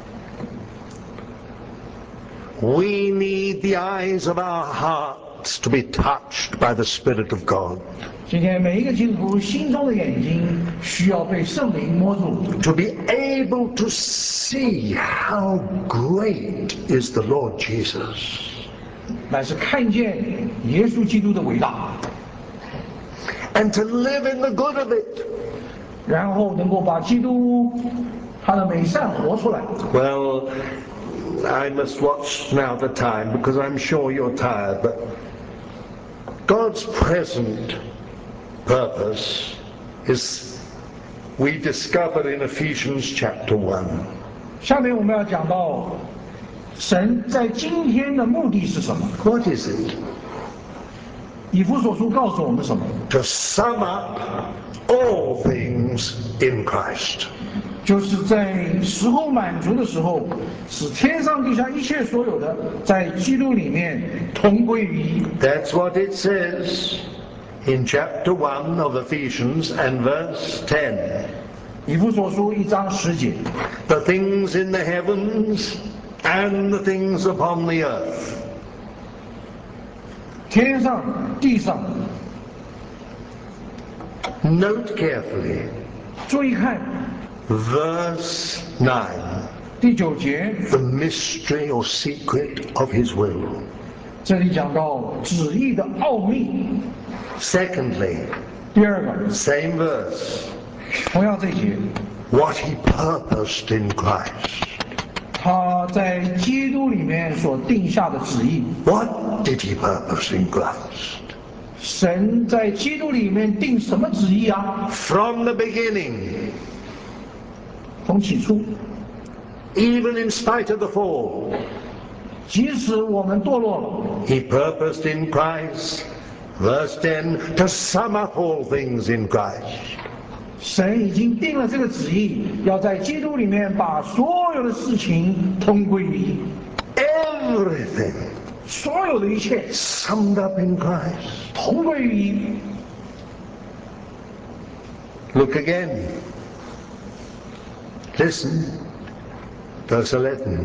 We need the eyes of our hearts to be touched by the Spirit of God. 今天每一个基督徒心中的眼睛需要被圣灵摸住， To be able to see how great is the Lord Jesus. 乃是看见耶稣基督的伟大， And to live in the good of it. 然后能够把基督他的美善活出来。 Well, I must watch now the time because I'm sure you're tired, but God's present purpose is we discover in Ephesians chapter 1. 下面我们要讲到神在今天的目的是什么？ What is it? 以弗所书告诉我们什么？ To sum up all things in Christ. 就是在时候满足的时候，使天上地下一切所有的，在基督里面同归于一。 That's what it says in chapter 1 of Ephesians and verse 10. 以弗所书1章10节， The things in the heavens and the things upon the earth. 天上地上， Note carefully 注意看 verse 9. 第9节， The mystery or secret of his will. 这里讲到旨意的奥秘。 Secondly, 第二个， same verse, 同样这一节， what he purposed in Christ. 他在基督里面所定下的旨意。 What did he purpose in Christ? 神在基督里面定什么旨意啊？ From the beginning, 从起初， even in spite of the fall, 即使我们堕落了， he purposed in Christ, verse 10, to sum up all things in Christ. 神已经定了这个旨意，要在基督里面把所有的事情同归于一， Everything 所有的一切 summed up in Christ. 同归于一。 Look again. Listen. Verse 11.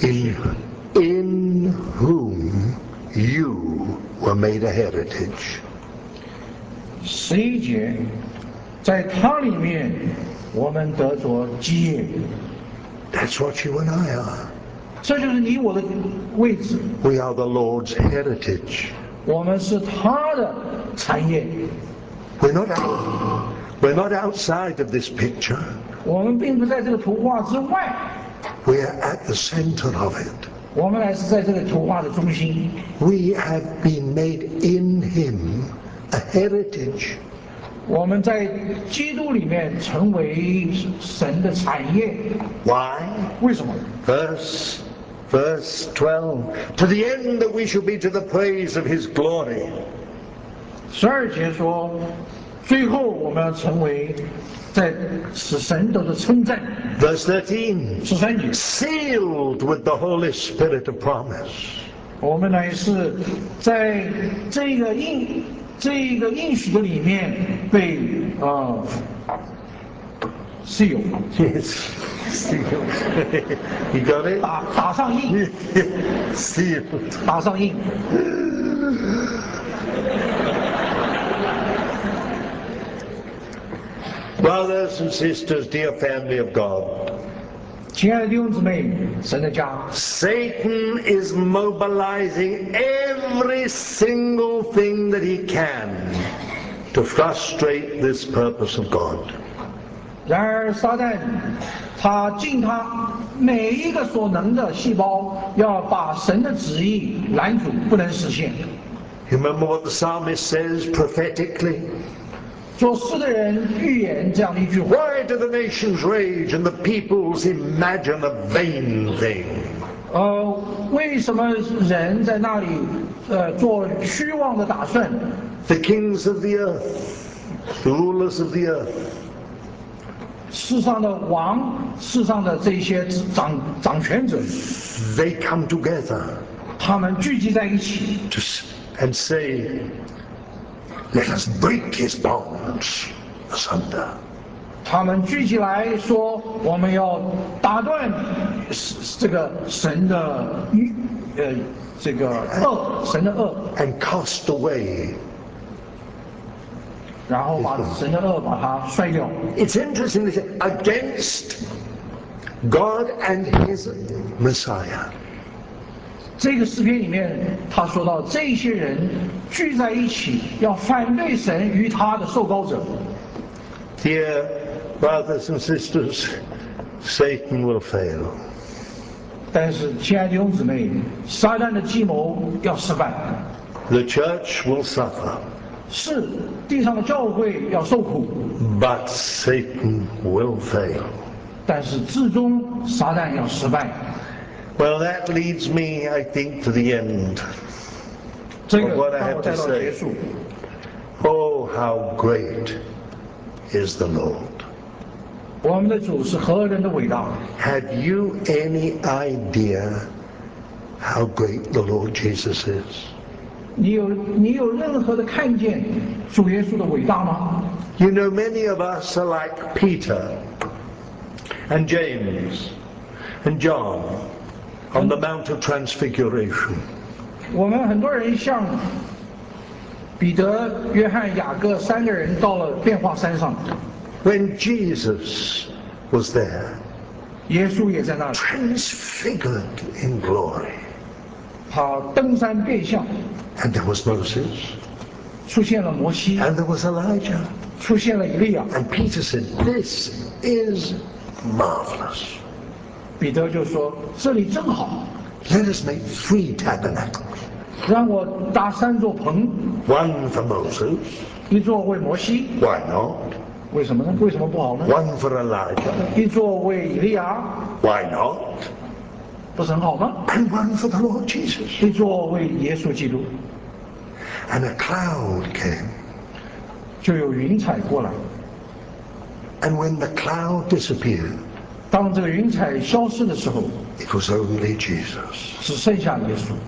In whom you were made a heritage. 11节，在他里面，我们得着基业， That's what you and I are. 这就是你我的位置。 We are the Lord's heritage. 我们是他的产业， We're not outside of this picture. 我们并不在这个图画之外， We are at the center of it. 我们乃是在这个图画的中心。 We have been made in him a heritage. 我们在基督里面成为神的产业。 Why? 为什么？ Verse 12. To the end that we shall be to the praise of his glory. 12节说，最后我们要成为在使神得的称赞。 Verse 13. 13节， Sealed with the Holy Spirit of promise. 我们乃是在这个应许的里面被seal Yes. Sealed. You got it? 打上印， Sealed. 打上印。 Brothers and sisters, dear family of God, 亲爱的弟兄姊妹，神的家， Satan is mobilizing every single thing that he can to frustrate this purpose of God. 然而撒旦他尽他每一个所能的细胞，要把神的旨意拦阻，不能实现。 You remember what the psalmist says prophetically? 做事的人预言这样的一句话。 Why do the nations rage and the peoples imagine a vain thing? 为什么人在那里做虚妄的打算？ The kings of the earth, the rulers of the earth, 世上的王，世上的这些掌权者， they come together 他们聚集在一起， and say, let us break his bonds asunder. 他们聚集来说，我们要打断这个神的这个恶，神的恶， And cast away. 然后把神的恶把它摔掉。 It's interesting to say, against God and his Messiah. 这个诗篇里面，他说到这些人聚在一起，要反对神与他的受膏者。 Dear brothers and sisters, Satan will fail. 但是，亲爱的弟兄姊妹，撒旦的计谋要失败， The church will suffer, 是地上的教会要受苦， but Satan will fail. 但是至终撒旦要失败。 Well, that leads me, I think, to the end 这 of 个 what I 让 have 我 to 带到结 say. 束。 Oh, how great is the Lord. 我们的主是何人的伟大？ Have you any idea how great the Lord Jesus is? 你有任何的看见主耶稣的伟大吗？ You know, many of us are like Peter and James and John on the Mount of Transfiguration. 我们很多人像彼得、约翰、雅各三个人到了变化山上， When Jesus was there, 耶稣也在那里， transfigured in glory, 他登山变相， and there was Moses, 出现了摩西， and there was Elijah, 出现了以利亚。 and Peter said, "This is marvelous. 彼得就说：“这里正好， Let us make 3 tabernacles, 让我搭3座棚， one for Moses, 一座为摩西， why not? 为什么呢？为什么不好呢？ One for Elijah, 一座为以利亚， why not? 不是很好吗？ And one for the Lord Jesus." 一座为耶稣基督， And a cloud came, 就有云彩过来。 and when the cloud disappeared, 当这个云彩消失的时候， it was only Jesus. 只剩下耶稣。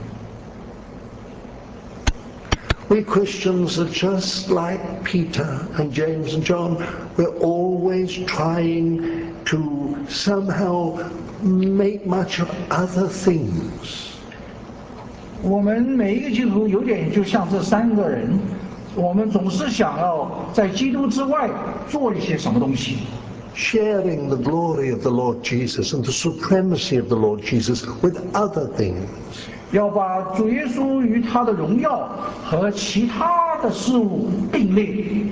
We Christians are just like Peter and James and John. We're always trying to somehow make much of other things. 我们每一个基督徒有点就像这3个人，我们总是想要在基督之外做一些什么东西， Sharing the glory of the Lord Jesus and the supremacy of the Lord Jesus with other things. 要把主耶稣与他的荣耀和其他的事物并列。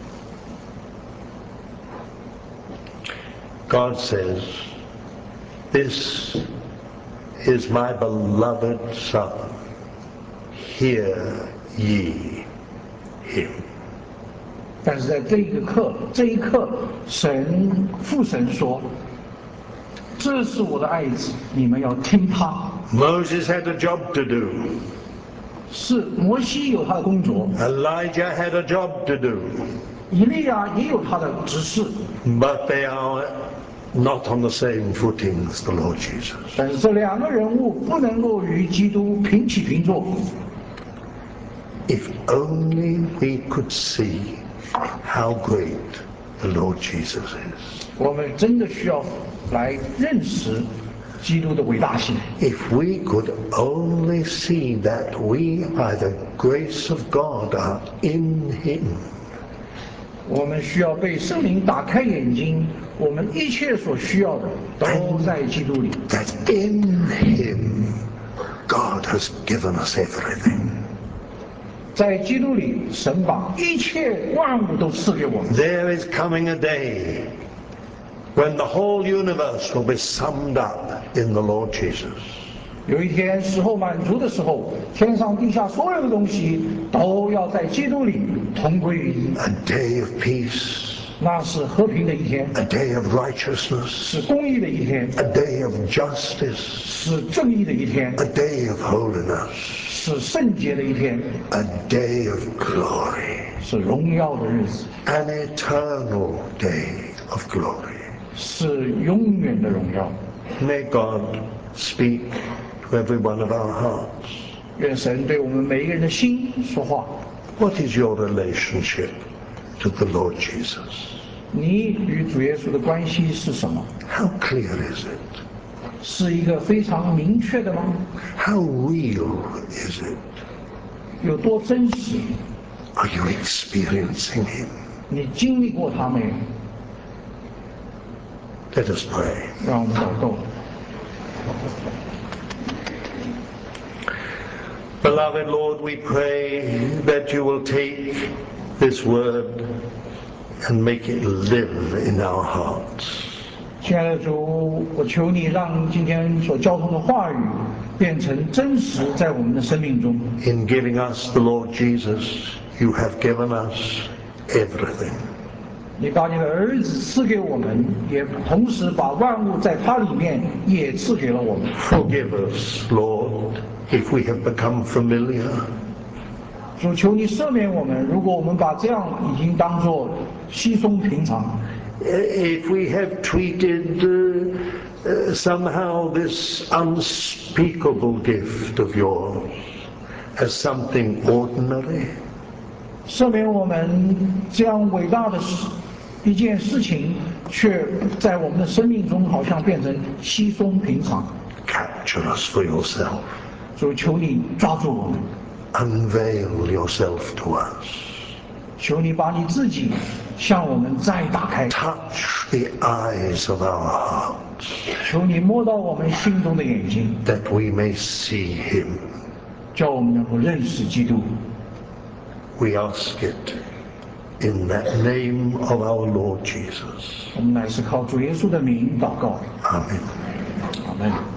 God says, "This is my beloved Son. Hear ye him." 但是在这一刻，父神说：“这是我的爱子，你们要听他。” Moses had a job to do. 是摩西有他的工作， Elijah had a job to do. 以利亚也有他的职事， But they are not on the same footing as the Lord Jesus. 但是这2个人物不能够与基督平起平坐。 If only we could see how great the Lord Jesus is. 我们真的需要来认识基督的伟大性。 If we could only see that we, by the grace of God, are in Him. 我们需要被圣灵打开眼睛，我们一切所需要的都在基督里。 That in Him, God has given us everything. 在基督里，神把一切万物都赐给我们。 There is coming a day when the whole universe will be summed up in the Lord Jesus. 有一天时候满足的时候，天上地下所有的东西都都要在基督里同归于一。 A day of peace, 那是和平的一天， a day of righteousness, 是公义的一天， a day of justice, 是正义的一天， a day of holiness, 是圣洁的一天， a day of glory, 是荣耀的日子， an eternal day of glory. 是永远的荣耀。 May God speak to every one of our hearts. 愿神对我们每一个人的心说话。 What is your relationship to the Lord Jesus? 你与主耶稣的关系是什么？ How clear is it? 是一个非常明确的吗？ How real is it? 有多真实？ Are you experiencing Him? 你经历过他没有？ Let us pray. 让我们祷告。 Beloved Lord, we pray that you will take this word and make it live in our hearts. 亲爱的主，我求你让今天所交通的话语变成真实在我们的生命中。 In giving us the Lord Jesus, you have given us everything. 你把你的儿子赐给我们，也同时把万物在他里面也赐给了我们。 Forgive us, Lord, if we have become familiar. 主，求你赦免我们，如果我们把这样已经当作稀松平常。 If we have treated somehow this unspeakable gift of yours as something ordinary, 赦免我们这样伟大的一件事情，却在我们的生命中好像变成稀松平常。 capture us for yourself. 主，求你抓住我们， Unveil yourself to us. 求你把你自己向我们再打开， Touch the eyes of our hearts 求你摸到我们心中的眼睛， that we may see Him. 叫我们能够认识基督。 We ask it in that name of our Lord Jesus. 我们乃是靠主耶稣的名祷告， Amen. 阿门。